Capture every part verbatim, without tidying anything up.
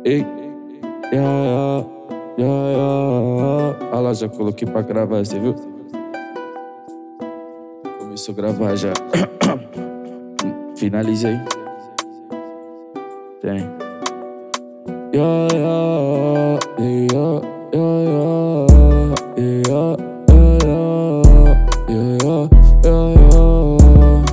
Ei, yeah, yeah, yeah, yeah. Olha lá, já coloquei pra gravar, você viu? Começou a gravar já. Finaliza aí. Tem. Yeah, yeah, yeah, yeah, yeah, yeah, yeah, yeah, yeah,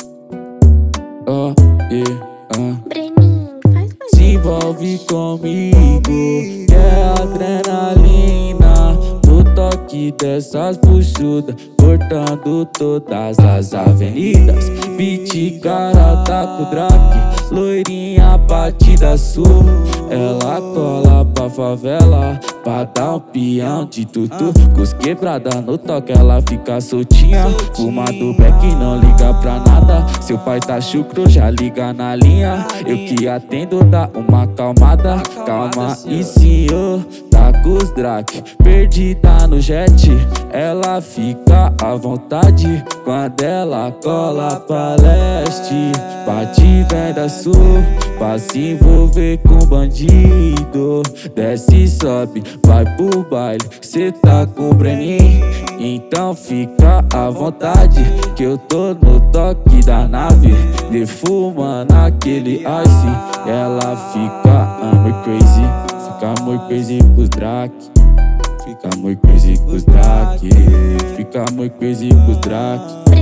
yeah, yeah. Breninho, faz pra Se gente. envolve comigo, quer adrenalina no toque dessas buchudas, cortando todas as avenidas. Beat cara tá com Drake, loirinha batida sul. Ela cola pra favela pra dar um peão de tutu. Cus quebrada no toque, ela fica soltinha. Fumando beck e não liga pra nada. Seu pai tá chucro, já liga na linha. Eu que atendo, dá uma acalmada. Calma e senhor, tá com os Drake, perdida no jet. Ela fica à vontade quando ela cola pra leste. Bate venda sul, pra se envolver com bandido. Desce e sobe, vai pro baile, cê tá com o Breninho. Então fica à vontade, que eu tô no toque da nave, defumando aquele ice. Ela fica amor crazy, fica amor crazy com os Drake. Fica amor crazy com os Drake, fica amor crazy com os Drake.